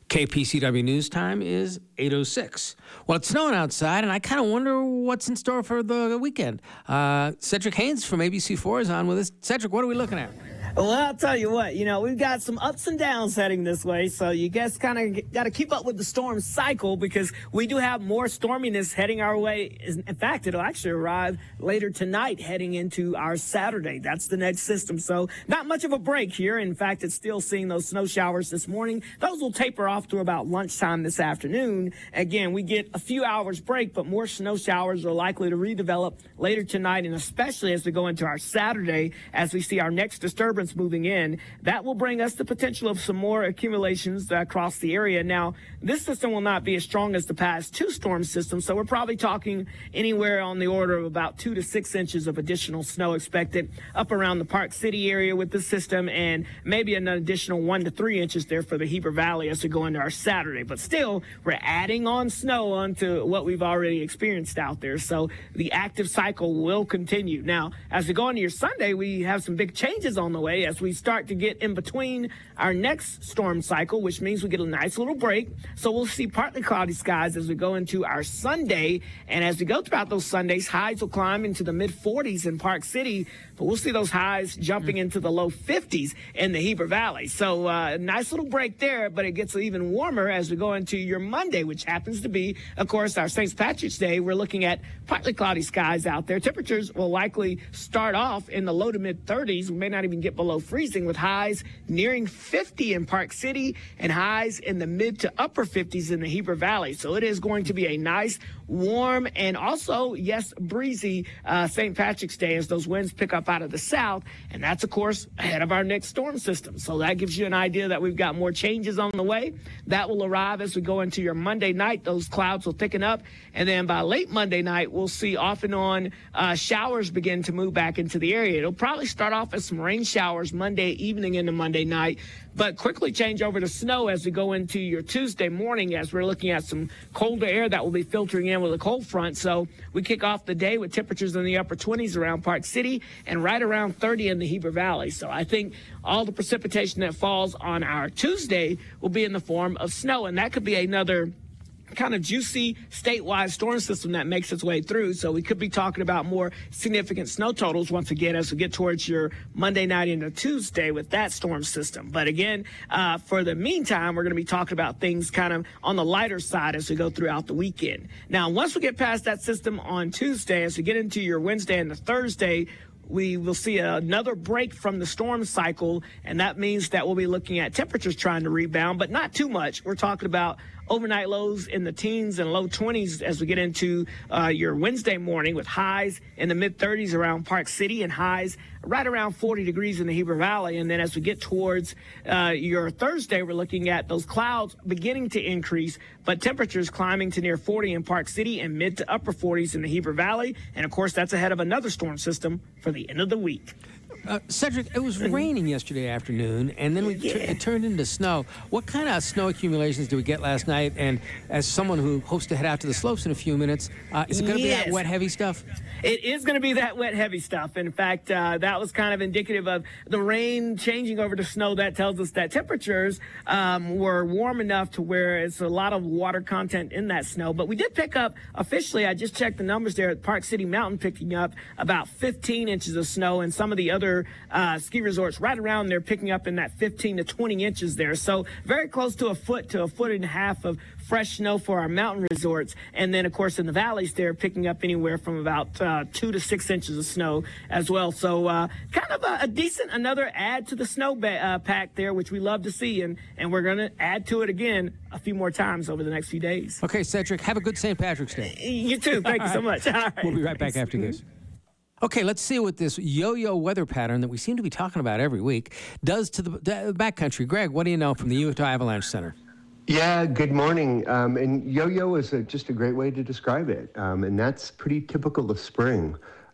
KPCW News Time is 8:06. Well, it's snowing outside, and I kind of wonder what's in store for the weekend. Cedric Haynes from ABC4 is on with us. Cedric, what are we looking at? Well, I'll tell you what, we've got some ups and downs heading this way, so you guys kind of got to keep up with the storm cycle because we do have more storminess heading our way. In fact, it'll actually arrive later tonight heading into our Saturday. That's the next system, so not much of a break here. In fact, it's still seeing those snow showers this morning. Those will taper off to about lunchtime this afternoon. Again, we get a few hours break, but more snow showers are likely to redevelop later tonight, and especially as we go into our Saturday, as we see our next disturbance moving in. That will bring us the potential of some more accumulations across the area. Now, this system will not be as strong as the past two storm systems, so we're probably talking anywhere on the order of about 2 to 6 inches of additional snow expected up around the Park City area with this system, and maybe an additional 1 to 3 inches there for the Heber Valley as we go into our Saturday. But still, we're adding on snow onto what we've already experienced out there, so the active cycle will continue. Now, as we go into your Sunday, we have some big changes on the way as we start to get in between our next storm cycle, which means we get a nice little break. So we'll see partly cloudy skies as we go into our Sunday. And as we go throughout those Sundays, highs will climb into the mid-40s in Park City, but we'll see those highs jumping into the low 50s in the Heber Valley. So a nice little break there, but it gets even warmer as we go into your Monday, which happens to be, of course, our St. Patrick's Day. We're looking at partly cloudy skies out there. Temperatures will likely start off in the low to mid-30s. We may not even get below freezing, with highs nearing 50 in Park City and highs in the mid to upper 50s in the Heber Valley. So it is going to be a nice, warm, and also, yes, breezy St. Patrick's Day as those winds pick up out of the south. And that's, of course, ahead of our next storm system. So that gives you an idea that we've got more changes on the way. That will arrive as we go into your Monday night. Those clouds will thicken up. And then by late Monday night, we'll see off and on showers begin to move back into the area. It'll probably start off as some rain showers Monday evening into Monday night, but quickly change over to snow as we go into your Tuesday morning, as we're looking at some colder air that will be filtering in with a cold front. So we kick off the day with temperatures in the upper 20s around Park City and right around 30 in the Heber Valley. So I think all the precipitation that falls on our Tuesday will be in the form of snow, and that could be another kind of juicy statewide storm system that makes its way through. So we could be talking about more significant snow totals once again as we get towards your Monday night into Tuesday with that storm system. But again, for the meantime, we're going to be talking about things kind of on the lighter side as we go throughout the weekend. Now, once we get past that system on Tuesday, as we get into your Wednesday and the Thursday, we will see another break from the storm cycle, and that means that we'll be looking at temperatures trying to rebound, but not too much. We're talking about overnight lows in the teens and low 20s as we get into your Wednesday morning, with highs in the mid-30s around Park City and highs right around 40 degrees in the Heber Valley. And then as we get towards your Thursday, we're looking at those clouds beginning to increase, but temperatures climbing to near 40 in Park City and mid to upper 40s in the Heber Valley. And, of course, that's ahead of another storm system for the end of the week. Cedric, it was raining yesterday afternoon, and then it turned into snow. What kind of snow accumulations did we get last night? And as someone who hopes to head out to the slopes in a few minutes, is it going to be that wet, heavy stuff? It is going to be that wet, heavy stuff. In fact, that was kind of indicative of the rain changing over to snow. That tells us that temperatures were warm enough to where it's a lot of water content in that snow. But we did pick up, officially, I just checked the numbers there at Park City Mountain, picking up about 15 inches of snow, and some of the other ski resorts right around there picking up in that 15 to 20 inches there. So very close to a foot and a half of fresh snow for our mountain resorts. And then, of course, in the valleys, they're picking up anywhere from about 2 to 6 inches of snow as well. So kind of a decent, another add to the snow pack there, which we love to see. And we're going to add to it again a few more times over the next few days. Okay, Cedric, have a good St. Patrick's Day. You too. Thank you so much. All right. We'll be right back after this. Okay, let's see what this yo-yo weather pattern that we seem to be talking about every week does to the backcountry. Greg, what do you know from the Utah Avalanche Center? Yeah, good morning. And yo-yo is just a great way to describe it. And that's pretty typical of spring.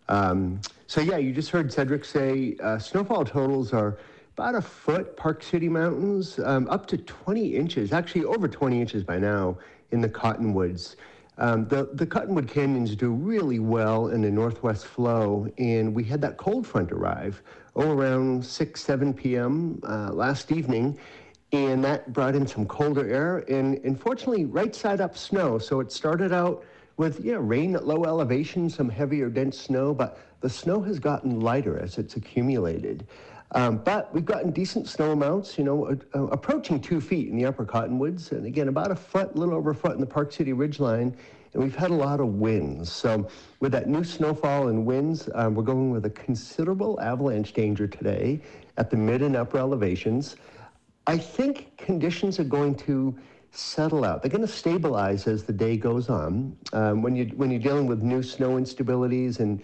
So yeah, you just heard Cedric say snowfall totals are about a foot, Park City Mountains, up to 20 inches, actually over 20 inches by now in the Cottonwoods. The Cottonwood Canyons do really well in the northwest flow, and we had that cold front arrive around 6, 7 p.m. Last evening, and that brought in some colder air and unfortunately right side up snow. So it started out with rain at low elevation, some heavier dense snow, but the snow has gotten lighter as it's accumulated. But we've gotten decent snow amounts, approaching 2 feet in the upper Cottonwoods, and again about a foot, a little over a foot in the Park City Ridgeline. And we've had a lot of winds. So with that new snowfall and winds, we're going with a considerable avalanche danger today at the mid and upper elevations. I think conditions are going to settle out. They're going to stabilize as the day goes on. When you're dealing with new snow instabilities and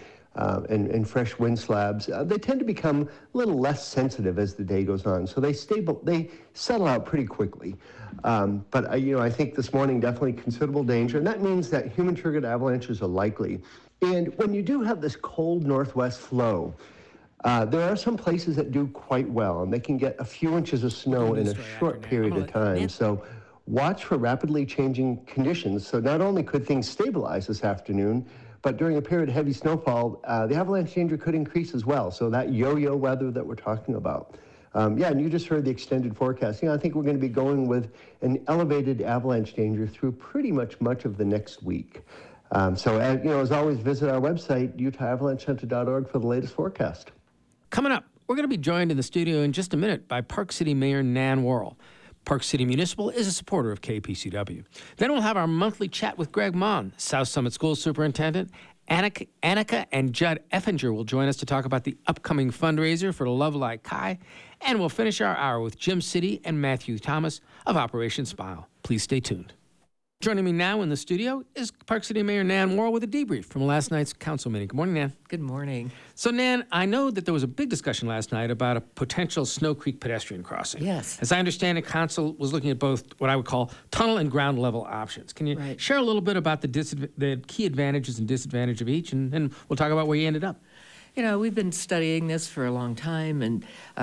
fresh wind slabs, they tend to become a little less sensitive as the day goes on. So they settle out pretty quickly. But I think this morning definitely considerable danger, and that means that human-triggered avalanches are likely. And when you do have this cold northwest flow, there are some places that do quite well, and they can get a few inches of snow in a short period of time. So watch for rapidly changing conditions. So not only could things stabilize this afternoon, but during a period of heavy snowfall, the avalanche danger could increase as well. So that yo-yo weather that we're talking about. And you just heard the extended forecast. I think we're going to be going with an elevated avalanche danger through pretty much of the next week. So as always, visit our website, utahavalanchecenter.org, for the latest forecast. Coming up, we're going to be joined in the studio in just a minute by Park City Mayor Nan Worrell. Park City Municipal is a supporter of KPCW. Then we'll have our monthly chat with Greg Mon, South Summit School Superintendent. Annika and Judd Effinger will join us to talk about the upcoming fundraiser for Lovelai Kai. And we'll finish our hour with Jim City and Matthew Thomas of Operation Smile. Please stay tuned. Joining me now in the studio is Park City Mayor Nan Worrell with a debrief from last night's council meeting. Good morning, Nan. Good morning. So, Nan, I know that there was a big discussion last night about a potential Snow Creek pedestrian crossing. Yes. As I understand it, council was looking at both what I would call tunnel and ground level options. Can you share a little bit about the key advantages and disadvantages of each, and we'll talk about where you ended up? We've been studying this for a long time, and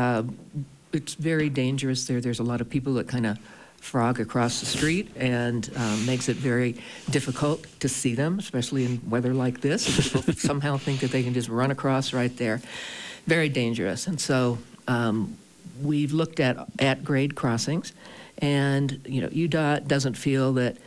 it's very dangerous there. There's a lot of people that kind of frog across the street, and makes it very difficult to see them, especially in weather like this. People somehow think that they can just run across right there. Very dangerous. And so we've looked at grade crossings, and UDOT doesn't feel that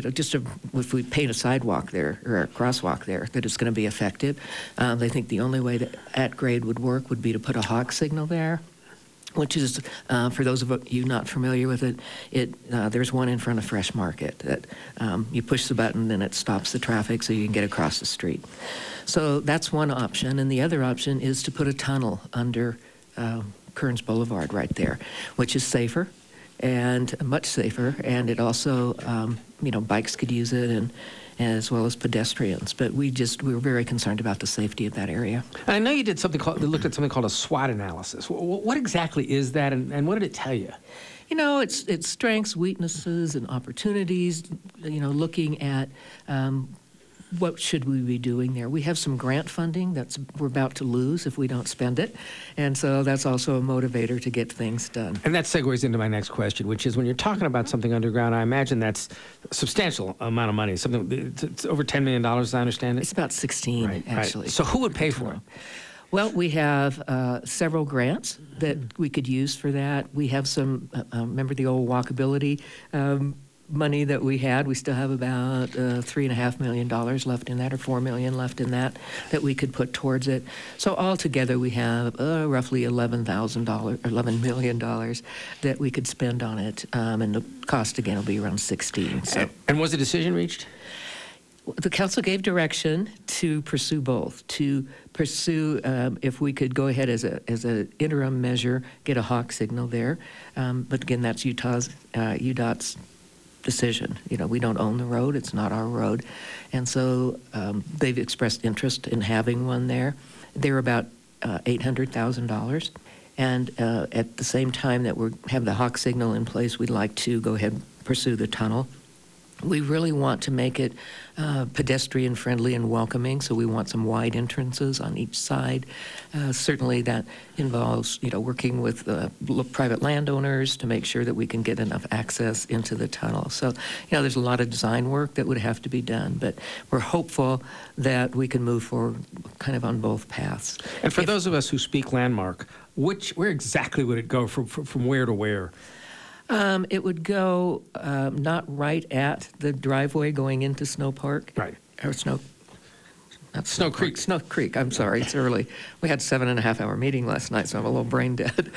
if we paint a sidewalk there or a crosswalk there, that it's going to be effective. They think the only way that at grade would work would be to put a hawk signal there, which is, for those of you not familiar with it, there's one in front of Fresh Market that you push the button and it stops the traffic so you can get across the street. So that's one option. And the other option is to put a tunnel under Kearns Boulevard right there, which is safer and much safer. And it also, bikes could use it, and as well as pedestrians. But we were very concerned about the safety of that area. And I know you did looked at something called a SWOT analysis. What exactly is that, and what did it tell you? It's strengths, weaknesses, and opportunities, looking at what should we be doing there. We have some grant funding we're about to lose if we don't spend it. And so that's also a motivator to get things done. And that segues into my next question, which is when you're talking about something underground, I imagine that's a substantial amount of money. It's over $10 million, as I understand it. It's about 16, actually. Right. So who would pay for it? Well, we have several grants that we could use for that. We have some, remember the old walkability money that we had? We still have about $3.5 million left in that, or $4 million left in that we could put towards it. So altogether, we have roughly $11 million that we could spend on it, and the cost again will be around 16. So. And was a decision reached? The council gave direction to pursue both, to pursue if we could go ahead as an interim measure, get a hawk signal there. But again, that's UDOT's decision. We don't own the road. It's not our road. And so they've expressed interest in having one there. They're about $800,000. And at the same time that we have the hawk signal in place, we'd like to go ahead and pursue the tunnel. We really want to make it pedestrian friendly and welcoming, so we want some wide entrances on each side. Certainly that involves, working with private landowners to make sure that we can get enough access into the tunnel. So, there's a lot of design work that would have to be done, but we're hopeful that we can move forward kind of on both paths. And for those of us who speak landmark, where exactly would it go from where to where? It would go not right at the driveway going into Snow Park. Right. Or Snow Creek. Snow Creek, I'm sorry, it's early. We had a 7.5-hour meeting last night, so I'm a little brain dead.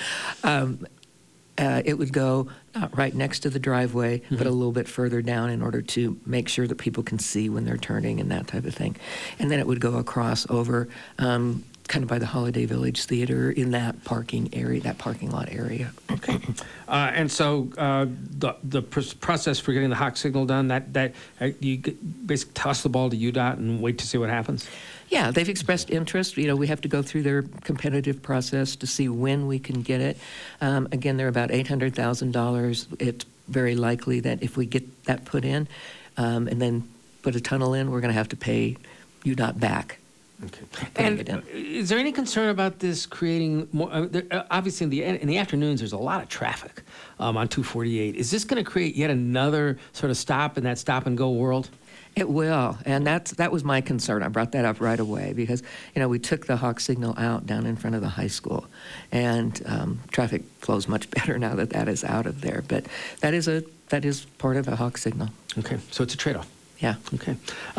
It would go not right next to the driveway, but a little bit further down in order to make sure that people can see when they're turning and that type of thing. And then it would go across over kind of by the Holiday Village Theater in that parking lot area. Okay. And so the process for getting the Hawk signal done, that you basically toss the ball to UDOT and wait to see what happens? Yeah, they've expressed interest. You know, we have to go through their competitive process to see when we can get it. Again, they're about $800,000. It's very likely that if we get that put in and then put a tunnel in, we're going to have to pay UDOT back. Okay. And is there any concern about this creating more? Obviously, in the afternoons, there's a lot of traffic on 248. Is this going to create yet another sort of stop in that stop-and-go world? It will, and that was my concern. I brought that up right away because, you know, we took the Hawk signal out down in front of the high school, and traffic flows much better now that that is out of there. But that is part of a Hawk signal. Okay, so it's a trade-off. Yeah. Okay.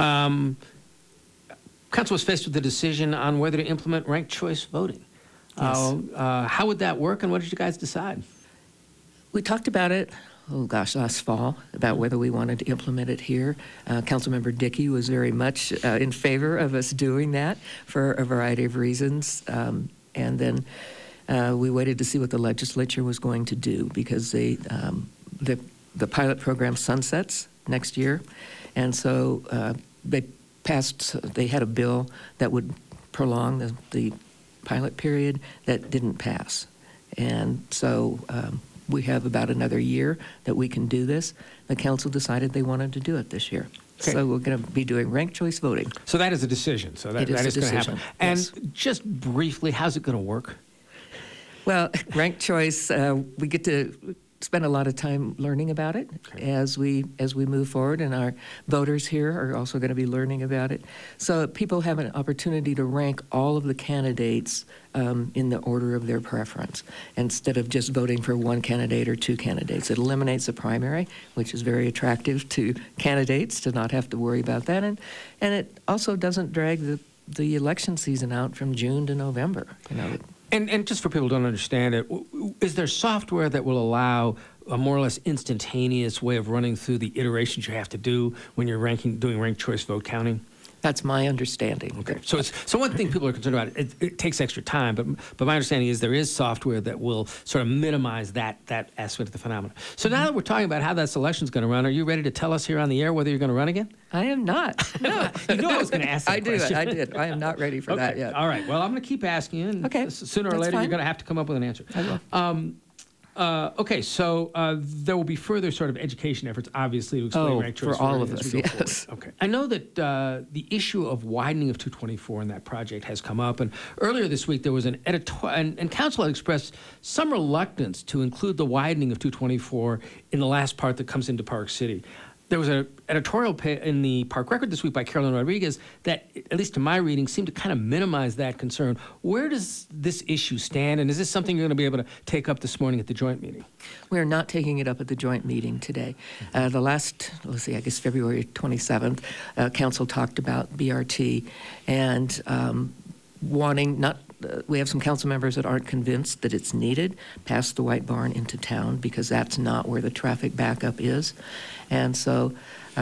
Council was faced with the decision on whether to implement ranked choice voting. Yes. How would that work, and what did you guys decide? We talked about it, last fall, about whether we wanted to implement it here. Councilmember Dickey was very much in favor of us doing that for a variety of reasons. And then we waited to see what the legislature was going to do because the pilot program sunsets next year. And so they had a bill that would prolong the pilot period that didn't pass. And so we have about another year that we can do this. The council decided they wanted to do it this year. Okay. So we're going to be doing ranked choice voting. So that is a decision. So that is going to happen. Yes. And just briefly, how's it going to work? Well, ranked choice, we get to spend a lot of time learning about it as we move forward, and our voters here are also going to be learning about it. So people have an opportunity to rank all of the candidates in the order of their preference instead of just voting for one candidate or two candidates. It eliminates the primary, which is very attractive to candidates to not have to worry about that, and it also doesn't drag the election season out from June to November. You know. And just for people who don't understand it, is there software that will allow a more or less instantaneous way of running through the iterations you have to do when you're doing ranked choice vote counting? That's my understanding. Okay. So one thing people are concerned about, it takes extra time, but my understanding is there is software that will sort of minimize that aspect of the phenomenon. So now that we're talking about how that selection's going to run, are you ready to tell us here on the air whether you're going to run again? I am not. No. You know I was going to ask that question. I did. I am not ready for that yet. All right. Well, I'm going to keep asking you, and okay. Sooner or That's later fine. you're going to have to come up with an answer. I will. Okay, so there will be further sort of education efforts, obviously, to explain ranked choice for all voting of as us, we go yes. forward. Okay. I know that the issue of widening of 224 in that project has come up, and earlier this week there was an editorial, and Council had expressed some reluctance to include the widening of 224 in the last part that comes into Park City. There was an editorial in the Park Record this week by Carolyn Rodriguez that, at least to my reading, seemed to kind of minimize that concern. Where does this issue stand, and is this something you're going to be able to take up this morning at the joint meeting? We're not taking it up at the joint meeting today. The last, I guess February 27th, Council talked about BRT and wanting we have some council members that aren't convinced that it's needed past the White Barn into town because that's not where the traffic backup is. And so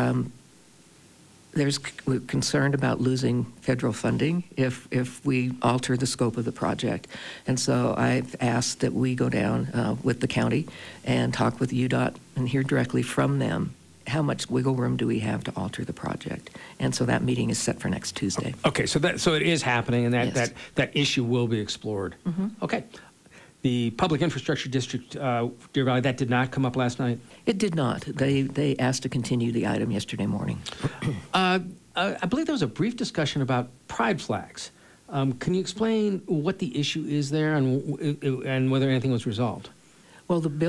we're concerned about losing federal funding if we alter the scope of the project. And so I've asked that we go down with the county and talk with UDOT and hear directly from them how much wiggle room do we have to alter the project. And so that meeting is set for next Tuesday. Okay, so it is happening, and Yes. that issue will be explored. Mm-hmm. Okay. The Public Infrastructure District, Deer Valley, that did not come up last night? It did not. They asked to continue the item yesterday morning. I believe there was a brief discussion about pride flags. Can you explain what the issue is there and whether anything was resolved? Well, the bill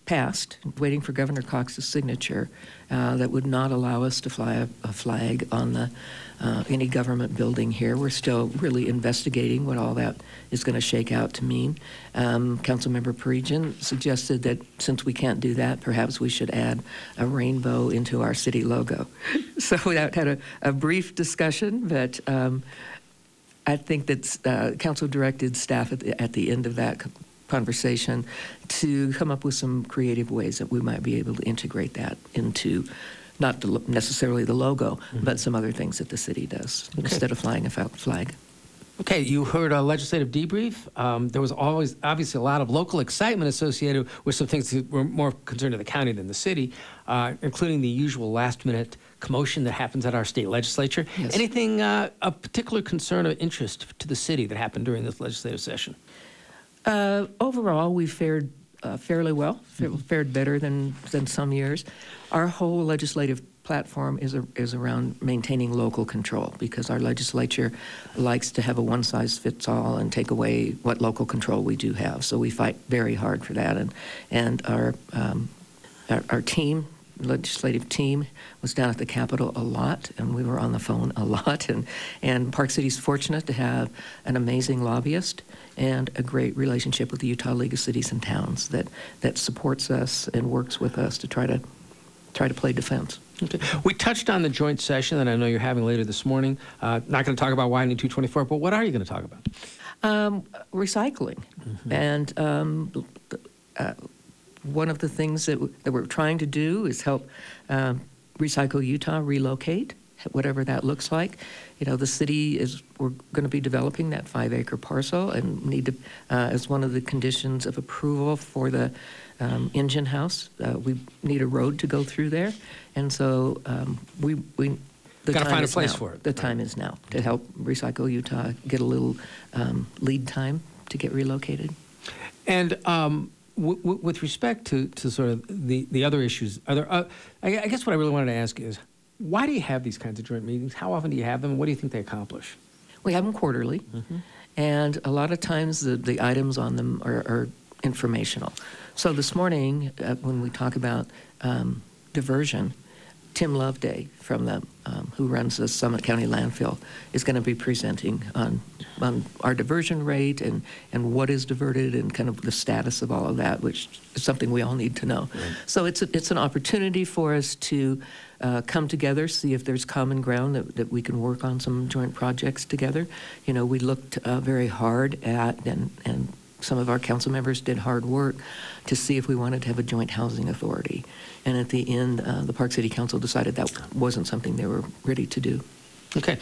passed, waiting for Governor Cox's signature, that would not allow us to fly a flag on the any government building here. We're still really investigating what all that is going to shake out to mean. Councilmember Perigian suggested that since we can't do that, perhaps we should add a rainbow into our city logo. So that had a brief discussion, but I think that council directed staff at the end of that conversation to come up with some creative ways that we might be able to integrate that into not necessarily the logo, but some other things that the city does instead of flying a flag. Okay, you heard a legislative debrief. There was always, obviously, a lot of local excitement associated with some things that were more concerned to the county than the city, including the usual last-minute commotion that happens at our state legislature. Yes. Anything of particular concern or interest to the city that happened during this legislative session? Overall, we fared fairly well, fared better than some years. Our whole legislative platform is around maintaining local control, because our legislature likes to have a one-size-fits-all and take away what local control we do have. So we fight very hard for that, and our team, legislative team, was down at the Capitol a lot, and we were on the phone a lot. And Park City's fortunate to have an amazing lobbyist and a great relationship with the Utah League of Cities and Towns that supports us and works with us to try to play defense. Okay. We touched on the joint session that I know you're having later this morning. Not going to talk about Widening 224, but what are you going to talk about? Recycling. And one of the things that we're trying to do is help Recycle Utah relocate, whatever that looks like. You know, the city we're going to be developing that 5-acre parcel and need to, as one of the conditions of approval for the engine house, we need a road to go through there. And so we got to find a place for it. The time is now to help Recycle Utah get a little lead time to get relocated. And with respect to sort of the other issues, are there, I guess what I really wanted to ask is, why do you have these kinds of joint meetings? How often do you have them? And what do you think they accomplish? We have them quarterly, and a lot of times the items on them are informational. So this morning, when we talk about diversion, Tim Loveday from the who runs the Summit County landfill is going to be presenting on our diversion rate and what is diverted and kind of the status of all of that, which is something we all need to know. Right. So it's an opportunity for us to come together, see if there's common ground that we can work on some joint projects together. You know, we looked very hard at and some of our council members did hard work to see if we wanted to have a joint housing authority. And at the end, the Park City Council decided that wasn't something they were ready to do. Okay.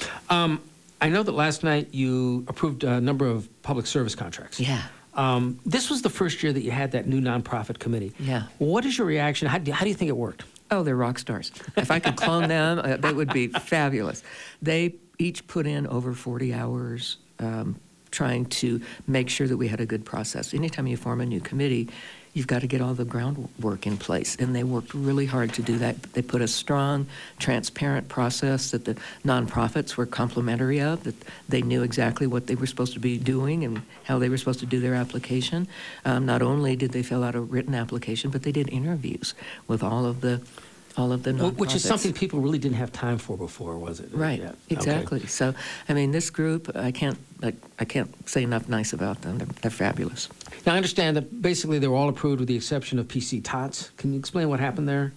I know that last night you approved a number of public service contracts. Yeah. This was the first year that you had that new nonprofit committee. Yeah. What is your reaction? How do you think it worked? Oh, they're rock stars. If I could clone them, that would be fabulous. They each put in over 40 hours trying to make sure that we had a good process. Anytime you form a new committee, you've got to get all the groundwork in place, and they worked really hard to do that. They put a strong, transparent process that the nonprofits were complimentary of, that they knew exactly what they were supposed to be doing and how they were supposed to do their application. Not only did they fill out a written application, but they did interviews with all of the nonprofits. Which is something people really didn't have time for before, was it? Right, yeah. exactly. Okay. So, I mean, this group, I can't say enough nice about them. They're fabulous. Now, I understand that basically they were all approved with the exception of PC Tots. Can you explain what happened there?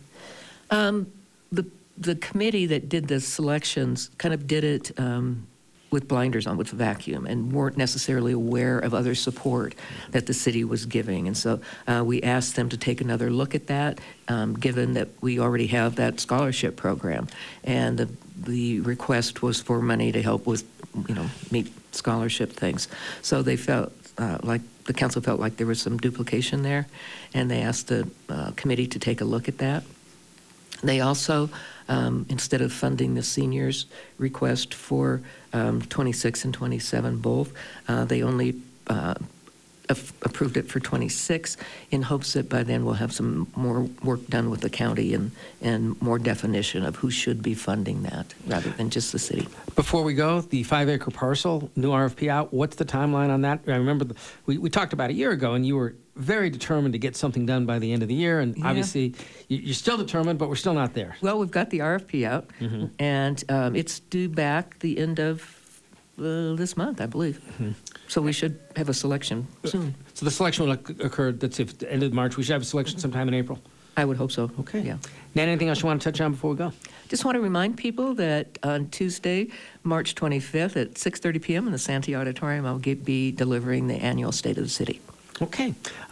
The committee that did the selections kind of did it with blinders on, with the vacuum, and weren't necessarily aware of other support that the city was giving. And so we asked them to take another look at that, given that we already have that scholarship program. And the request was for money to help with, meet scholarship things. So they felt like the council felt like there was some duplication there, and they asked the committee to take a look at that. They also, instead of funding the seniors' request for 26 and 27 both, they only approved it for 26 in hopes that by then we'll have some more work done with the county and more definition of who should be funding that rather than just the city. Before we go, the 5-acre parcel, new RFP out, what's the timeline on that? I remember we talked about a year ago, and you were very determined to get something done by the end of the year, and obviously you're still determined, but we're still not there. Well, we've got the RFP out, and it's due back the end of this month, I believe. So we should have a selection soon. So the selection will occur, that's if the end of March. We should have a selection sometime in April. I would hope so. Okay. Yeah. Nan, anything else you want to touch on before we go? Just want to remind people that on Tuesday, March 25th at 6:30 p.m. in the Santee Auditorium, I'll be delivering the annual State of the City. Okay.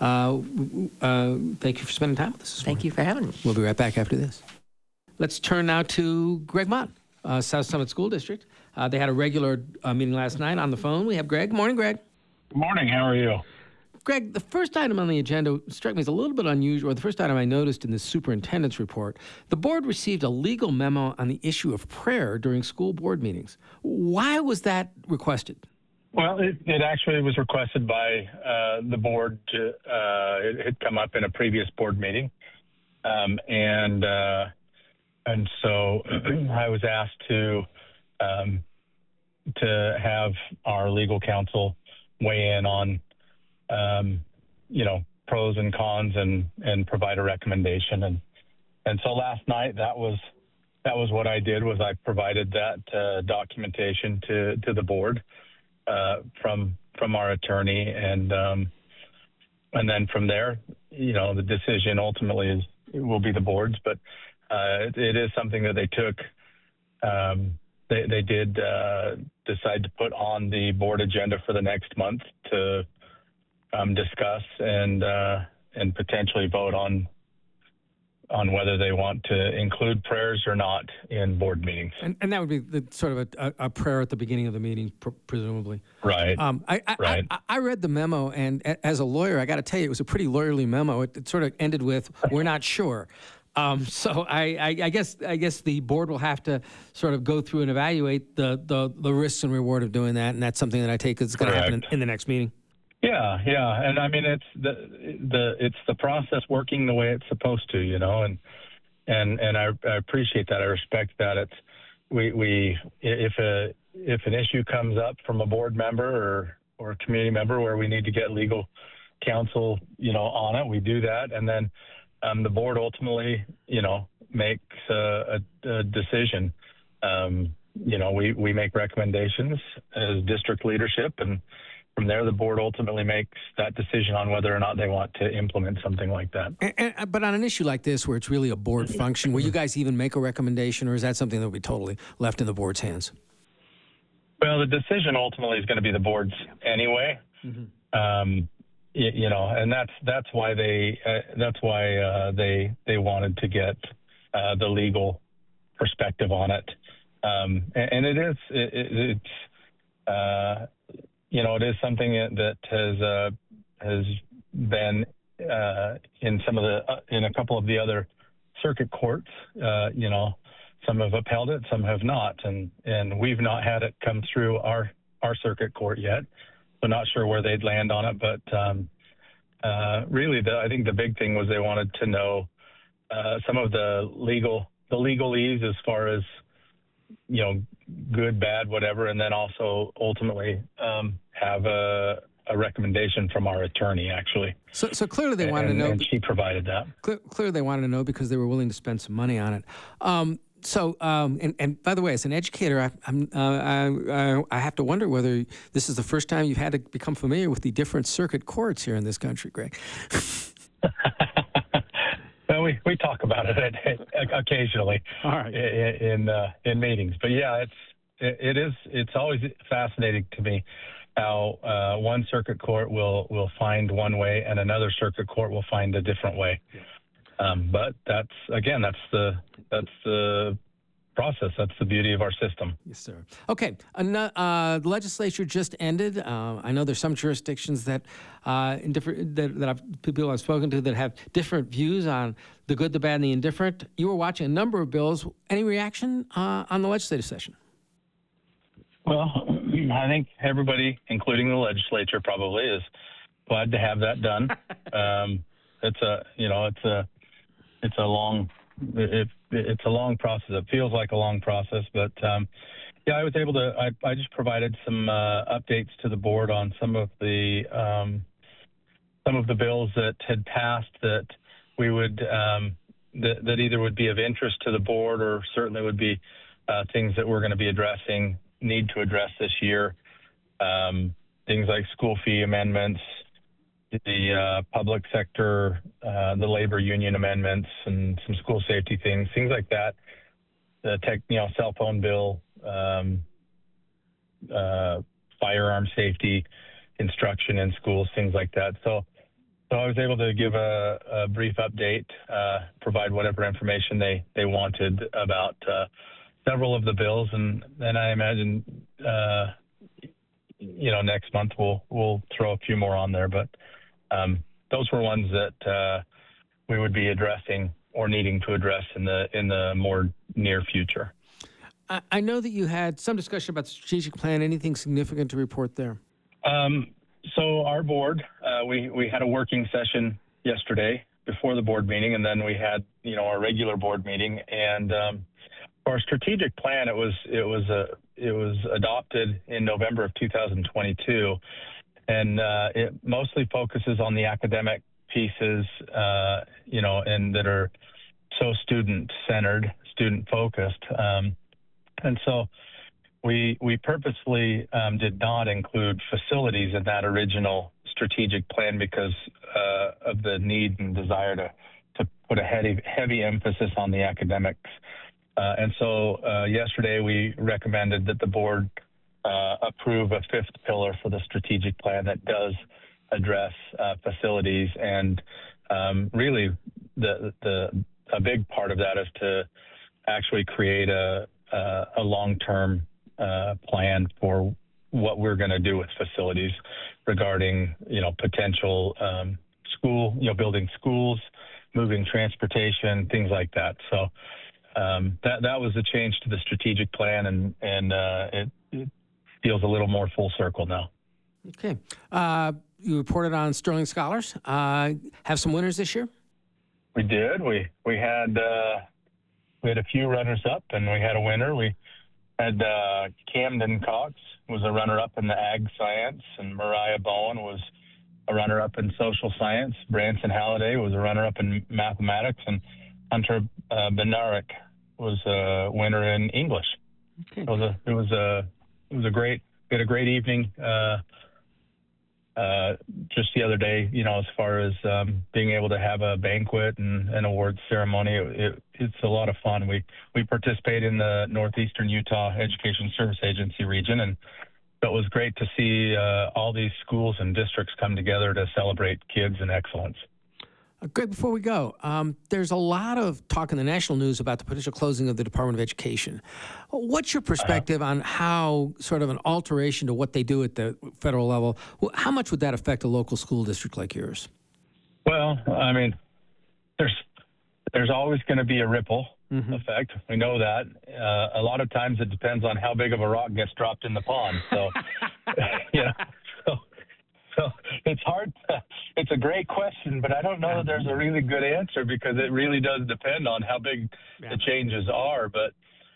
Thank you for spending time with us. Thank you for having me. We'll be right back after this. Let's turn now to Greg Mott, South Summit School District. They had a regular meeting last night on the phone. We have Greg. Morning, Greg. Good morning. How are you? Greg, the first item on the agenda struck me as a little bit unusual. The first item I noticed in the superintendent's report, the board received a legal memo on the issue of prayer during school board meetings. Why was that requested? Well, it actually was requested by the board. It had come up in a previous board meeting, and so I was asked to have our legal counsel weigh in on, pros and cons and provide a recommendation. And so last night that was what I did. Was I provided that documentation to the board from our attorney, and then from there, the decision ultimately will be the board's. But it is something that they took. They did decide to put on the board agenda for the next month to discuss and potentially vote on whether they want to include prayers or not in board meetings. And that would be the sort of a prayer at the beginning of the meeting, presumably. Right. Right. I read the memo, and as a lawyer, I got to tell you, it was a pretty lawyerly memo. It sort of ended with, "We're not sure." So I guess the board will have to sort of go through and evaluate the risks and reward of doing that, and that's something that I take is going to happen in the next meeting. Yeah, and I mean it's the process working the way it's supposed to, and I appreciate that. I respect that. It's if an issue comes up from a board member or a community member where we need to get legal counsel, on it, we do that, and then the board ultimately, makes a decision. We make recommendations as district leadership, and from there, the board ultimately makes that decision on whether or not they want to implement something like that. But on an issue like this, where it's really a board function, will you guys even make a recommendation, or is that something that will be totally left in the board's hands? Well, the decision ultimately is going to be the board's anyway. And that's why they wanted to get the legal perspective on it. And it is something that has been in a couple of the other circuit courts. Some have upheld it, some have not, and we've not had it come through our circuit court yet. So not sure where they'd land on it, but really, I think the big thing was they wanted to know some of the legalese as far as good, bad, whatever, and then also ultimately have a recommendation from our attorney, actually. So clearly they wanted to know. And she provided that. Clearly they wanted to know because they were willing to spend some money on it. And by the way, as an educator, I have to wonder whether this is the first time you've had to become familiar with the different circuit courts here in this country, Greg. Well, we talk about it occasionally. All right. in meetings, but yeah, it's always fascinating to me how one circuit court will find one way and another circuit court will find a different way. But that's the process. That's the beauty of our system. Yes, sir. Okay. The legislature just ended. I know there's some jurisdictions that people I've spoken to that have different views on the good, the bad, and the indifferent. You were watching a number of bills. Any reaction on the legislative session? Well, I think everybody, including the legislature, probably is glad to have that done. It's a long process. It feels like a long process, but I was able to. I just provided some updates to the board on some of the bills that had passed that we would that either would be of interest to the board or certainly would be things that we're going to be need to address this year. Things like school fee amendments, the public sector, the labor union amendments, and some school safety things like that. The cell phone bill, firearm safety, instruction in schools, things like that. So I was able to give a brief update, provide whatever information they wanted about several of the bills, and then I imagine next month we'll throw a few more on there. But those were ones that we would be addressing or needing to address in the more near future. I know that you had some discussion about the strategic plan. Anything significant to report there? So our board, we had a working session yesterday before the board meeting, and then we had our regular board meeting. And our strategic plan, it was adopted in November of 2022, and it mostly focuses on the academic pieces, and that are so student-centered, student-focused. And so we purposely did not include facilities in that original strategic plan because of the need and desire to put a heavy emphasis on the academics. And so yesterday we recommended that the board approve a fifth pillar for the strategic plan that does address facilities. And really a big part of that is to actually create a long-term plan for what we're going to do with facilities regarding, potential school, building schools, moving transportation, things like that. So that was a change to the strategic plan, and it feels a little more full circle now. Okay. You reported on Sterling Scholars. Have some winners this year? We did. We had a few runners up, and we had a winner. We had Camden Cox was a runner-up in the ag science, and Mariah Bowen was a runner-up in social science. Branson Halliday was a runner-up in mathematics, and Hunter Benarik was a winner in English. Okay. It was a great. We had a great evening. Just the other day, as far as being able to have a banquet and an awards ceremony, it's a lot of fun. We participate in the Northeastern Utah Education Service Agency region, and it was great to see all these schools and districts come together to celebrate kids and excellence. Greg, before we go, there's a lot of talk in the national news about the potential closing of the Department of Education. What's your perspective on how sort of an alteration to what they do at the federal level, how much would that affect a local school district like yours? Well, I mean, there's always going to be a ripple effect. We know that. A lot of times it depends on how big of a rock gets dropped in the pond. So, So it's hard. It's a great question, but I don't know that there's a really good answer because it really does depend on how big the changes are. But,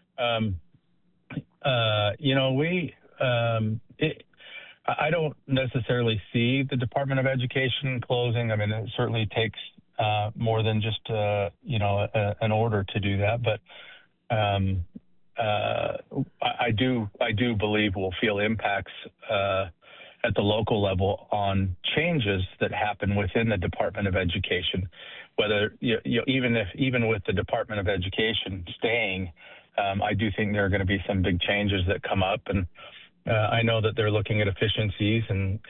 I don't necessarily see the Department of Education closing. I mean, it certainly takes more than just, an order to do that. But I do believe we'll feel impacts at the local level on changes that happen within the Department of Education. Whether even with the Department of Education staying, I do think there are going to be some big changes that come up, and I know that they're looking at efficiencies and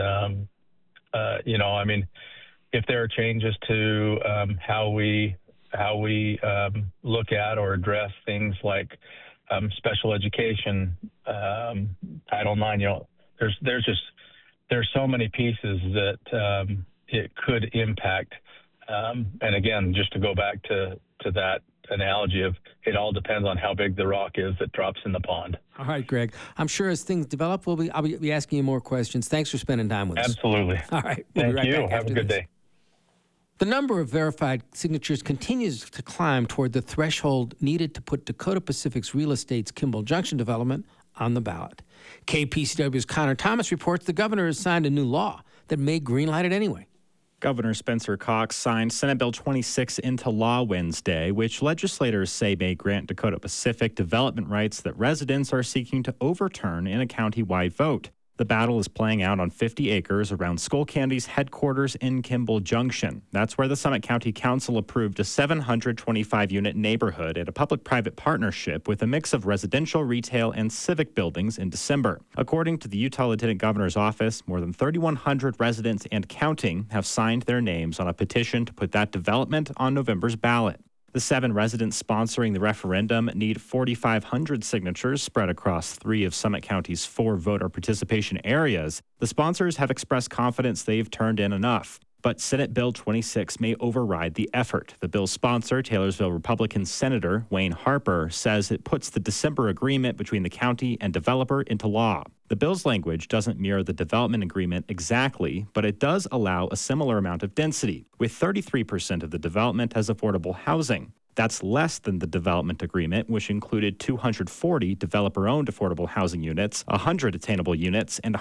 I mean, if there are changes to how we look at or address things like special education, Title IX, there's so many pieces that it could impact. And again, just to go back to that analogy of it all depends on how big the rock is that drops in the pond. All right, Greg. I'm sure as things develop, I'll be asking you more questions. Thanks for spending time with us. Absolutely. All right. We'll be Thank right you. back Have after a good this. day. The number of verified signatures continues to climb toward the threshold needed to put Dakota Pacific's real estate's Kimball Junction development on the ballot. KPCW's Connor Thomas reports the governor has signed a new law that may greenlight it anyway. Governor Spencer Cox signed Senate Bill 26 into law Wednesday, which legislators say may grant Dakota Pacific development rights that residents are seeking to overturn in a county-wide vote. The battle is playing out on 50 acres around Skullcandy's headquarters in Kimball Junction. That's where the Summit County Council approved a 725-unit neighborhood at a public-private partnership with a mix of residential, retail, and civic buildings in December. According to the Utah Lieutenant Governor's office, more than 3,100 residents and counting have signed their names on a petition to put that development on November's ballot. The 7 residents sponsoring the referendum need 4,500 signatures spread across 3 of Summit County's 4 voter participation areas. The sponsors have expressed confidence they've turned in enough. But Senate Bill 26 may override the effort. The bill's sponsor, Taylorsville Republican Senator Wayne Harper, says it puts the December agreement between the county and developer into law. The bill's language doesn't mirror the development agreement exactly, but it does allow a similar amount of density, with 33% of the development as affordable housing. That's less than the development agreement, which included 240 developer-owned affordable housing units, 100 attainable units, and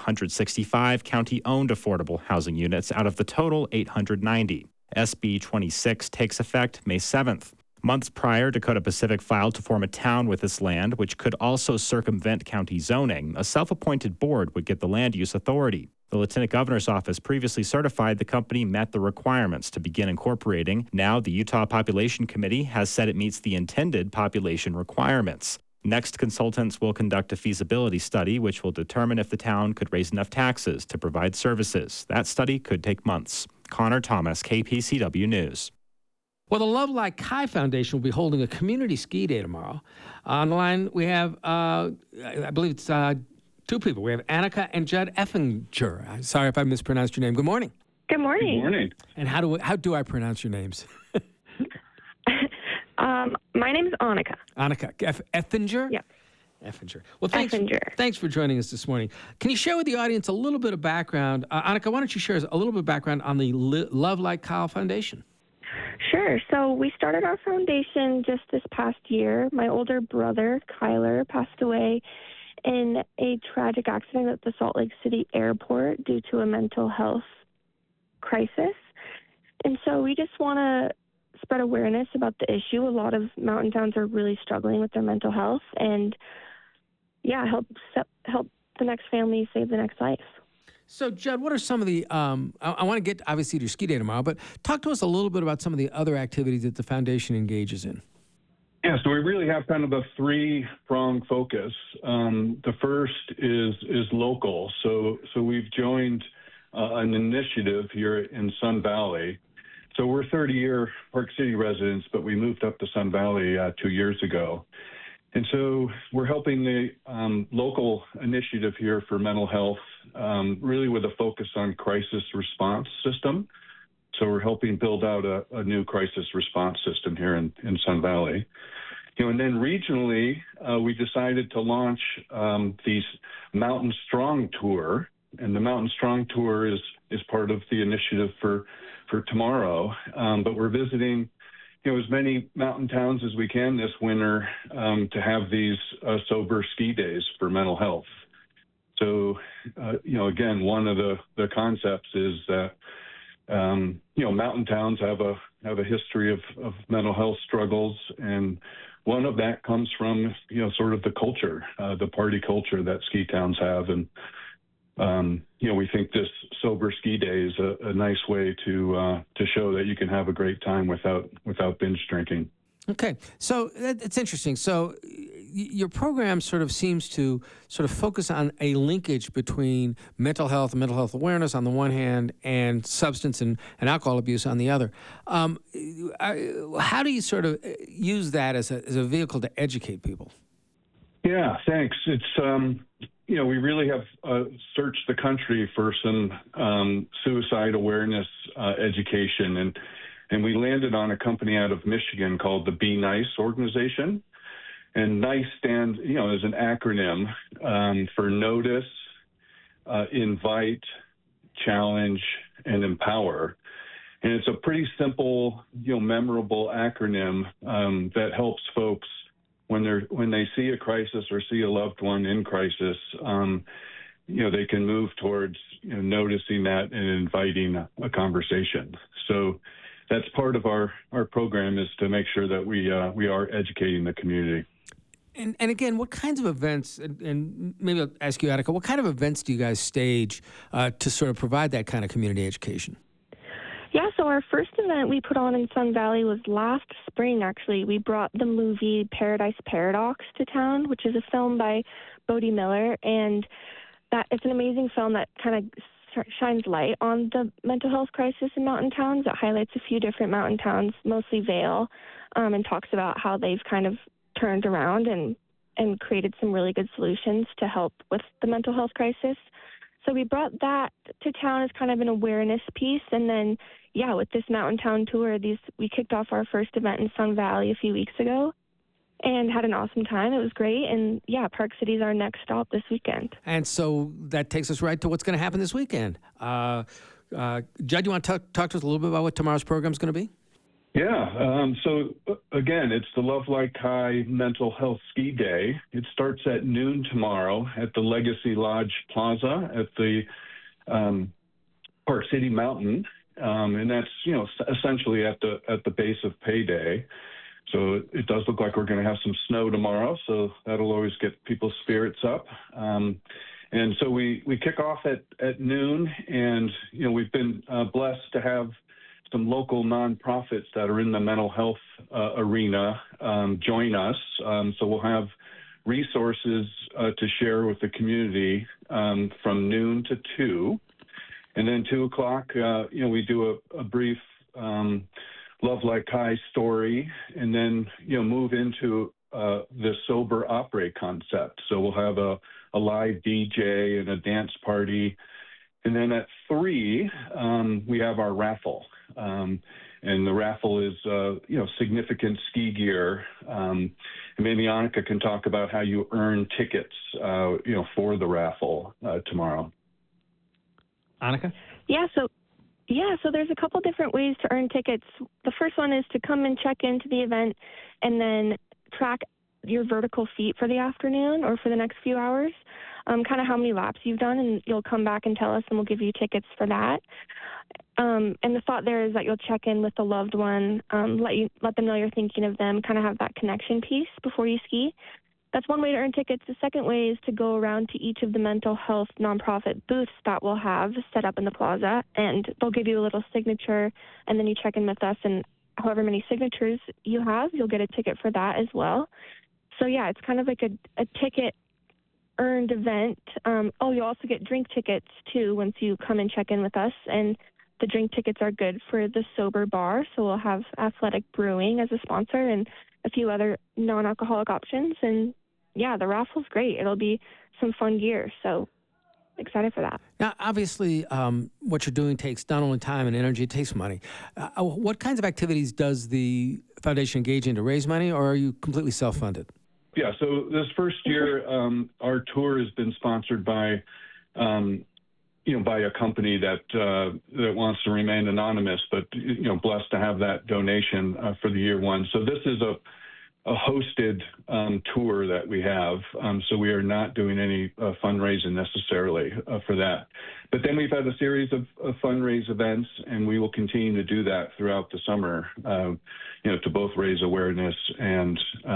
165 county-owned affordable housing units out of the total 890. SB 26 takes effect May 7th. Months prior, Dakota Pacific filed to form a town with this land, which could also circumvent county zoning. A self-appointed board would get the land use authority. The Lieutenant Governor's office previously certified the company met the requirements to begin incorporating. Now, the Utah Population Committee has said it meets the intended population requirements. Next, consultants will conduct a feasibility study, which will determine if the town could raise enough taxes to provide services. That study could take months. Connor Thomas, KPCW News. Well, the Love Like Kai Foundation will be holding a community ski day tomorrow. On the line, we have, I believe it's 2 people. We have Annika and Judd Effinger. I'm sorry if I mispronounced your name. Good morning. Good morning. Good morning. And how do I pronounce your names? My name is Annika. Annika Effinger? Yep. Effinger. Well, thanks. Effinger. Thanks for joining us this morning. Can you share with the audience a little bit of background? Annika, why don't you share a little bit of background on the Love Like Kyle Foundation? Sure. So we started our foundation just this past year. My older brother, Kyler, passed away in a tragic accident at the Salt Lake City airport due to a mental health crisis. And so we just want to spread awareness about the issue. A lot of mountain towns are really struggling with their mental health and, help the next family save the next life. So, Judd, what are some of the, I want to get, obviously, to your ski day tomorrow, but talk to us a little bit about some of the other activities that the foundation engages in. Yeah, so we really have kind of a 3-pronged focus. The first is local. So we've joined an initiative here in Sun Valley. So we're 30-year Park City residents, but we moved up to Sun Valley 2 years ago. And so we're helping the local initiative here for mental health, really with a focus on crisis response system. So we're helping build out a new crisis response system here in Sun Valley. And then regionally, we decided to launch these Mountain Strong Tour. And the Mountain Strong Tour is part of the initiative for tomorrow. But we're visiting as many mountain towns as we can this winter to have these sober ski days for mental health. So, again, one of the concepts is that, mountain towns have a history of mental health struggles. And one of that comes from, sort of the culture, the party culture that ski towns have. And, we think this sober ski day is a nice way to show that you can have a great time without binge drinking. Okay, so it's interesting. So your program sort of seems to sort of focus on a linkage between mental health and mental health awareness on the one hand and substance and alcohol abuse on the other. How do you sort of use that as a vehicle to educate people? Yeah, thanks. It's, we really have searched the country for some suicide awareness education. And we landed on a company out of Michigan called the Be Nice organization. And NICE stands, as an acronym for Notice, Invite, Challenge, and Empower. And it's a pretty simple, memorable acronym that helps folks when they see a crisis or see a loved one in crisis. They can move towards noticing that and inviting a conversation. So that's part of our program, is to make sure that we are educating the community. And again, what kinds of events, and maybe I'll ask you, Attica, what kind of events do you guys stage to sort of provide that kind of community education? Yeah, so our first event we put on in Sun Valley was last spring, actually. We brought the movie Paradise Paradox to town, which is a film by Bodie Miller, and it's an amazing film that kind of shines light on the mental health crisis in mountain towns. It highlights a few different mountain towns, mostly Vail, and talks about how they've kind of turned around and created some really good solutions to help with the mental health crisis. So we brought that to town as kind of an awareness piece. And then, with this mountain town tour, we kicked off our first event in Sun Valley a few weeks ago and had an awesome time. It was great. And Park City is our next stop this weekend. And so that takes us right to what's going to happen this weekend. Judd, you want to talk to us a little bit about what tomorrow's program is going to be? Yeah. So again, it's the Love Like High Mental Health Ski Day. It starts at noon tomorrow at the Legacy Lodge Plaza at the Park City Mountain, and that's essentially at the base of Payday. So it does look like we're going to have some snow tomorrow, so that'll always get people's spirits up. And so we kick off at noon, and we've been blessed to have some local nonprofits that are in the mental health arena join us. So we'll have resources to share with the community from noon to 2. And then 2 o'clock, we do a brief Love Like High story, and then, move into the sober operate concept. So we'll have a live DJ and a dance party. And then at 3, we have our raffle. And the raffle is, significant ski gear. And maybe Annika can talk about how you earn tickets, for the raffle tomorrow. Annika? So there's a couple different ways to earn tickets. The first one is to come and check into the event and then track your vertical feet for the afternoon or for the next few hours, kind of how many laps you've done, and you'll come back and tell us, and we'll give you tickets for that. And the thought there is that you'll check in with a loved one, let them know you're thinking of them, kind of have that connection piece before you ski. That's one way to earn tickets. The second way is to go around to each of the mental health nonprofit booths that we'll have set up in the plaza, and they'll give you a little signature, and then you check in with us, and however many signatures you have, you'll get a ticket for that as well. So, it's kind of like a ticket-earned event. You'll also get drink tickets, too, once you come and check in with us, and the drink tickets are good for the sober bar, so we'll have Athletic Brewing as a sponsor and a few other non-alcoholic options, and the raffle's great. It'll be some fun gear, so excited for that. Now, obviously, what you're doing takes not only time and energy, it takes money. What kinds of activities does the foundation engage in to raise money, or are you completely self-funded? Yeah, so this first year, our tour has been sponsored by, by a company that wants to remain anonymous, but, blessed to have that donation for the year one. So this is a hosted tour that we have, so we are not doing any fundraising necessarily for that. But then we've had a series of fundraise events, and we will continue to do that throughout the summer, to both raise awareness and,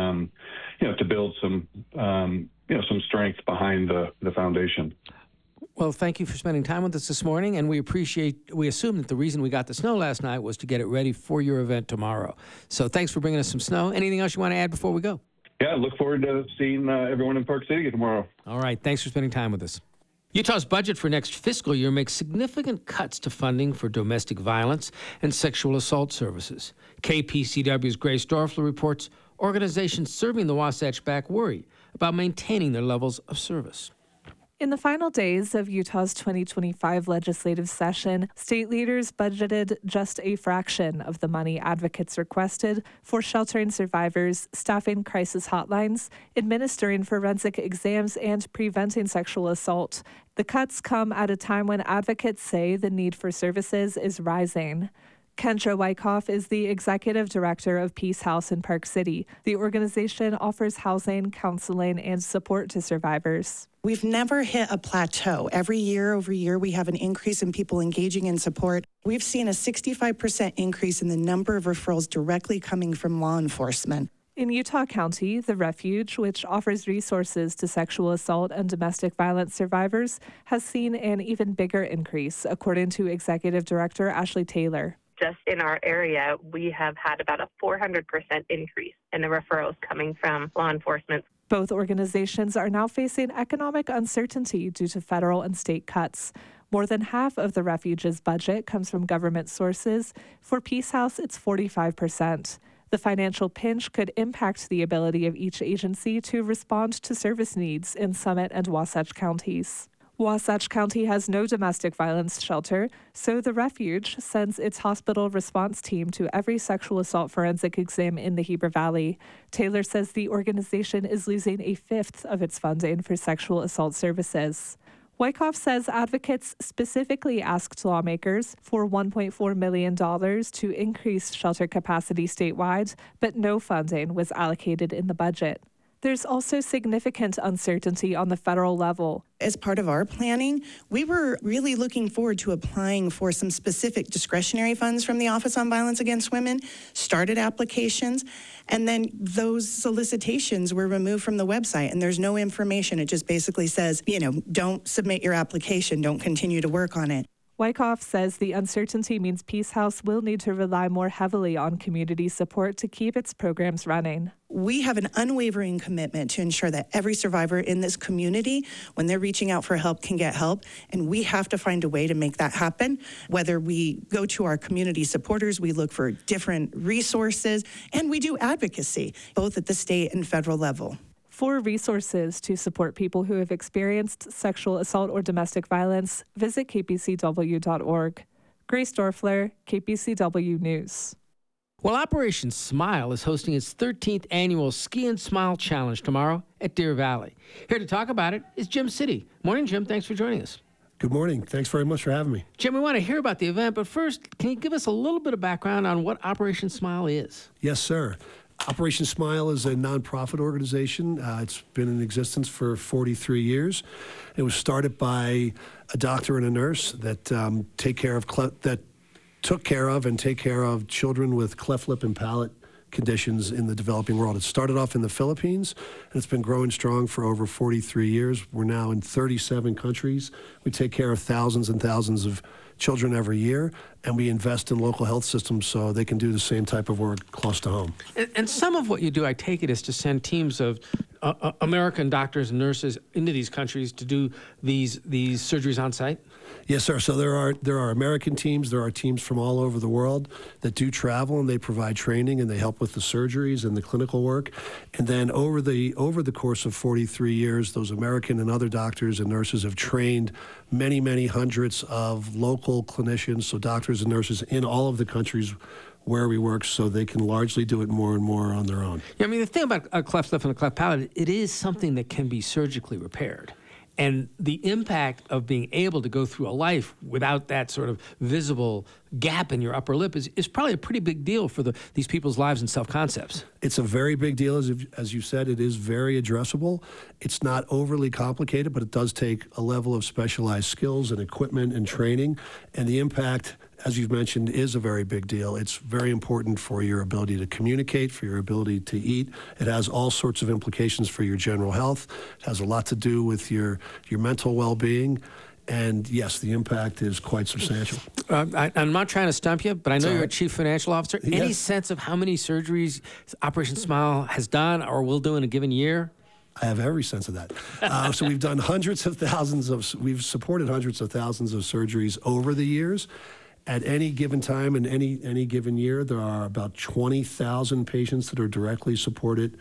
to build some strength behind the foundation. Well, thank you for spending time with us this morning, and we assume that the reason we got the snow last night was to get it ready for your event tomorrow. So thanks for bringing us some snow. Anything else you want to add before we go? Yeah, look forward to seeing everyone in Park City tomorrow. All right, thanks for spending time with us. Utah's budget for next fiscal year makes significant cuts to funding for domestic violence and sexual assault services. KPCW's Grace Dorfler reports organizations serving the Wasatch Back worry about maintaining their levels of service. In the final days of Utah's 2025 legislative session, state leaders budgeted just a fraction of the money advocates requested for sheltering survivors, staffing crisis hotlines, administering forensic exams, and preventing sexual assault. The cuts come at a time when advocates say the need for services is rising. Kendra Wyckoff is the executive director of Peace House in Park City. The organization offers housing, counseling, and support to survivors. We've never hit a plateau. Every year over year, we have an increase in people engaging in support. We've seen a 65% increase in the number of referrals directly coming from law enforcement. In Utah County, the Refuge, which offers resources to sexual assault and domestic violence survivors, has seen an even bigger increase, according to Executive Director Ashley Taylor. Just in our area, we have had about a 400% increase in the referrals coming from law enforcement. Both organizations are now facing economic uncertainty due to federal and state cuts. More than half of the Refuge's budget comes from government sources. For Peace House, it's 45%. The financial pinch could impact the ability of each agency to respond to service needs in Summit and Wasatch counties. Wasatch County has no domestic violence shelter, so the Refuge sends its hospital response team to every sexual assault forensic exam in the Heber Valley. Taylor says the organization is losing a fifth of its funding for sexual assault services. Wyckoff says advocates specifically asked lawmakers for $1.4 million to increase shelter capacity statewide, but no funding was allocated in the budget. There's also significant uncertainty on the federal level. As part of our planning, we were really looking forward to applying for some specific discretionary funds from the Office on Violence Against Women, started applications, and then those solicitations were removed from the website, and there's no information. It just basically says, don't submit your application, don't continue to work on it. Wyckoff says the uncertainty means Peace House will need to rely more heavily on community support to keep its programs running. We have an unwavering commitment to ensure that every survivor in this community, when they're reaching out for help, can get help. And we have to find a way to make that happen. Whether we go to our community supporters, we look for different resources, and we do advocacy, both at the state and federal level. For resources to support people who have experienced sexual assault or domestic violence, visit kpcw.org. Grace Dorfler, KPCW News. Well, Operation Smile is hosting its 13th annual Ski and Smile Challenge tomorrow at Deer Valley. Here to talk about it is Jim City. Morning, Jim. Thanks for joining us. Good morning. Thanks very much for having me. Jim, we want to hear about the event, but first, can you give us a little bit of background on what Operation Smile is? Yes, sir. Operation Smile is a nonprofit organization. It's been in existence for 43 years. It was started by a doctor and a nurse that took care of and take care of children with cleft lip and palate conditions in the developing world. It started off in the Philippines, and it's been growing strong for over 43 years. We're now in 37 countries. We take care of thousands and thousands of children every year, and we invest in local health systems so they can do the same type of work close to home. And some of what you do, I take it, is to send teams of American doctors and nurses into these countries to do these surgeries on site? Yes, sir. So there are American teams, there are teams from all over the world that do travel, and they provide training and they help with the surgeries and the clinical work. And then over the course of 43 years, those American and other doctors and nurses have trained many, many hundreds of local clinicians, so doctors and nurses in all of the countries where we work, so they can largely do it more and more on their own. Yeah, I mean, the thing about a cleft lip and a cleft palate, it is something that can be surgically repaired. And the impact of being able to go through a life without that sort of visible gap in your upper lip is probably a pretty big deal for these people's lives and self-concepts. It's a very big deal. As you said, it is very addressable. It's not overly complicated, but it does take a level of specialized skills and equipment and training. And the impact, as you've mentioned, is a very big deal. It's very important for your ability to communicate, for your ability to eat. It has all sorts of implications for your general health. It has a lot to do with your mental well-being. And yes, the impact is quite substantial. I'm not trying to stump you, but I know you're a chief financial officer. Yes. Any sense of how many surgeries Operation Smile has done or will do in a given year? I have every sense of that. So we've done we've supported hundreds of thousands of surgeries over the years. At any given time in any given year, there are about 20,000 patients that are directly supported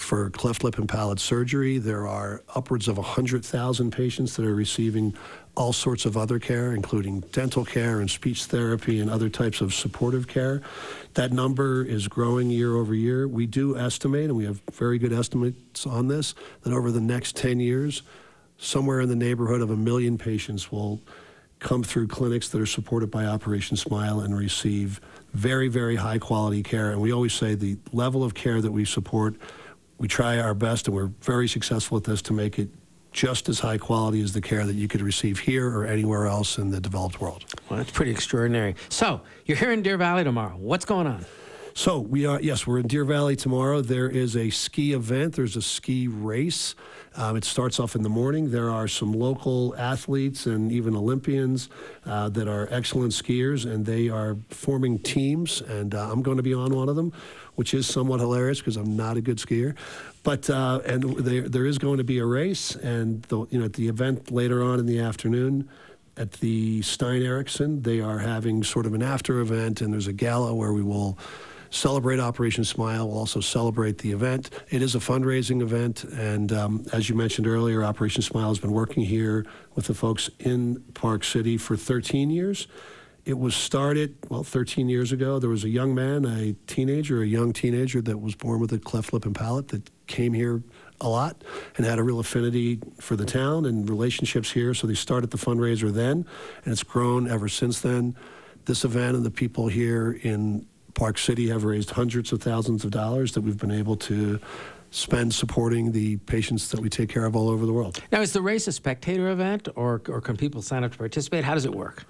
for cleft lip and palate surgery. There are upwards of 100,000 patients that are receiving all sorts of other care, including dental care and speech therapy and other types of supportive care. That number is growing year over year. We do estimate, and we have very good estimates on this, that over the next 10 years, somewhere in the neighborhood of 1 million patients will come through clinics that are supported by Operation Smile and receive very, very high quality care. And we always say the level of care that we support, we try our best, and we're very successful at this, to make it just as high quality as the care that you could receive here or anywhere else in the developed world. Well, that's pretty extraordinary. So, you're here in Deer Valley tomorrow. What's going on? So we're in Deer Valley tomorrow. There is a ski event. There's a ski race. It starts off in the morning. There are some local athletes and even Olympians that are excellent skiers, and they are forming teams, and I'm going to be on one of them, which is somewhat hilarious because I'm not a good skier. But and there is going to be a race, and at the event later on in the afternoon, at the Stein Eriksen, they are having sort of an after event, and there's a gala where we will celebrate Operation Smile. We'll also celebrate the event. It is a fundraising event, and as you mentioned earlier, Operation Smile has been working here with the folks in Park City for 13 years. It was started, 13 years ago. There was a young man, a young teenager that was born with a cleft lip and palate that came here a lot and had a real affinity for the town and relationships here. So they started the fundraiser then, and it's grown ever since then. This event and the people here in Park City have raised hundreds of thousands of dollars that we've been able to spend supporting the patients that we take care of all over the world. Now, is the race a spectator event, or can people sign up to participate? How does it work?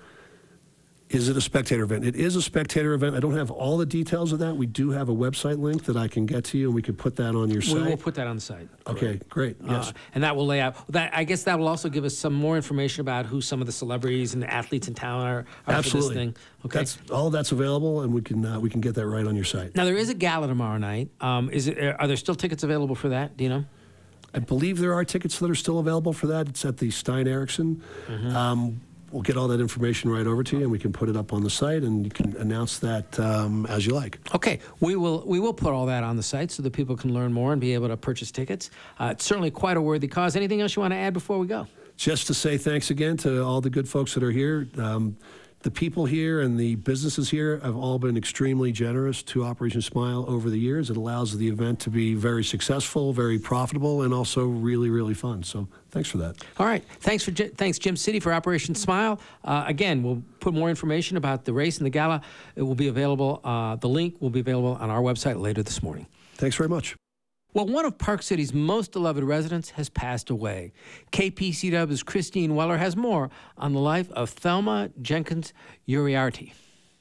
Is it a spectator event? It is a spectator event. I don't have all the details of that. We do have a website link that I can get to you, and we could put that on your site. We will put that on the site. Okay, great. Yes. And that will lay out. I guess that will also give us some more information about who some of the celebrities and the athletes in town are Absolutely. for this thing. Okay. All that's available, and we can get that right on your site. Now, there is a gala tomorrow night. Are there still tickets available for that? Do you know? I believe there are tickets that are still available for that. It's at the Stein Eriksen. Mm-hmm. We'll get all that information right over to you, and we can put it up on the site, and you can announce that as you like. Okay, we will put all that on the site so that people can learn more and be able to purchase tickets. It's certainly quite a worthy cause. Anything else you want to add before we go? Just to say thanks again to all the good folks that are here. The people here and the businesses here have all been extremely generous to Operation Smile over the years. It allows the event to be very successful, very profitable, and also really, really fun. So thanks for that. All right. Thanks, Jim City, for Operation Smile. Again, we'll put more information about the race and the gala. It will be available. The link will be available on our website later this morning. Thanks very much. Well, one of Park City's most beloved residents has passed away. KPCW's Christine Weller has more on the life of Thelma Jenkins Uriarte.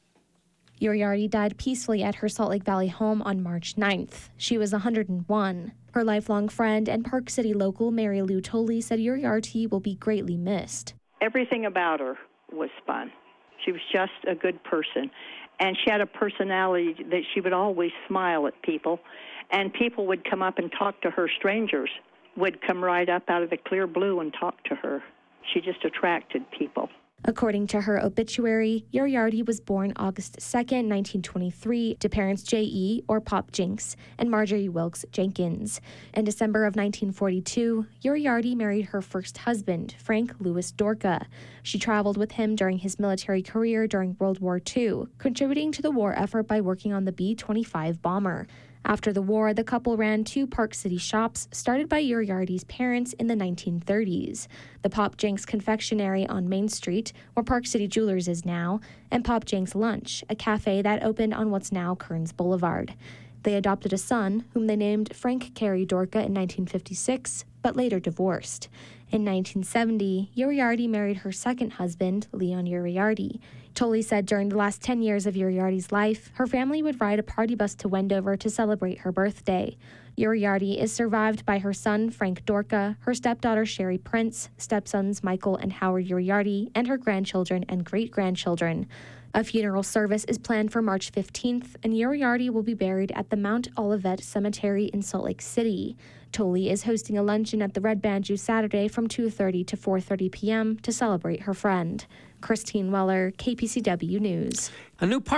Uriarte died peacefully at her Salt Lake Valley home on March 9th. She was 101. Her lifelong friend and Park City local Mary Lou Tolley said Uriarte will be greatly missed. Everything about her was fun. She was just a good person. And she had a personality that she would always smile at people. And people would come up and talk to her. Strangers would come right up out of the clear blue and talk to her. She just attracted people. According to her obituary, Uriarte was born August 2nd, 1923, to parents J.E., or Pop Jinks, and Marjorie Wilkes Jenkins. In December of 1942, Uriarte married her first husband, Frank Louis Dorka. She traveled with him during his military career during World War II, contributing to the war effort by working on the B-25 bomber. After the war, the couple ran 2 Park City shops started by Uriarte's parents in the 1930s. The Pop Jenks Confectionery on Main Street, where Park City Jewelers is now, and Pop Jenks Lunch, a cafe that opened on what's now Kearns Boulevard. They adopted a son, whom they named Frank Carey Dorka in 1956, but later divorced. In 1970, Uriarte married her second husband, Leon Uriarte. Tolley said during the last 10 years of Uriarte's life, her family would ride a party bus to Wendover to celebrate her birthday. Uriarte is survived by her son, Frank Dorka, her stepdaughter, Sherry Prince, stepsons Michael and Howard Uriarte, and her grandchildren and great-grandchildren. A funeral service is planned for March 15th, and Uriarte will be buried at the Mount Olivet Cemetery in Salt Lake City. Tolley is hosting a luncheon at the Red Banjo Saturday from 2:30 to 4:30 p.m. to celebrate her friend. Christine Weller, KPCW News. A new park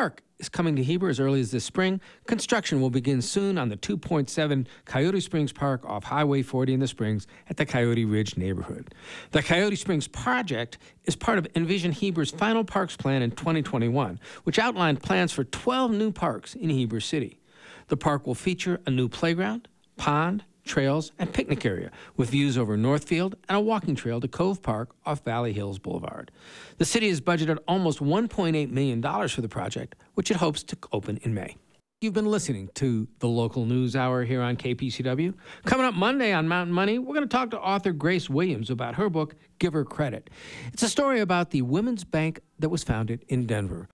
is coming to Heber as early as this spring. Construction will begin soon on the 2.7 Coyote Springs Park off Highway 40 in the Springs at the Coyote Ridge neighborhood. The Coyote Springs project is part of Envision Heber's final parks plan in 2021, which outlined plans for 12 new parks in Heber City. The park will feature a new playground, pond, trails, and picnic area with views over Northfield and a walking trail to Cove Park off Valley Hills Boulevard. The city has budgeted almost $1.8 million for the project, which it hopes to open in May. You've been listening to the Local News Hour here on KPCW. Coming up Monday on Mountain Money, we're going to talk to author Grace Williams about her book, Give Her Credit. It's a story about the women's bank that was founded in Denver.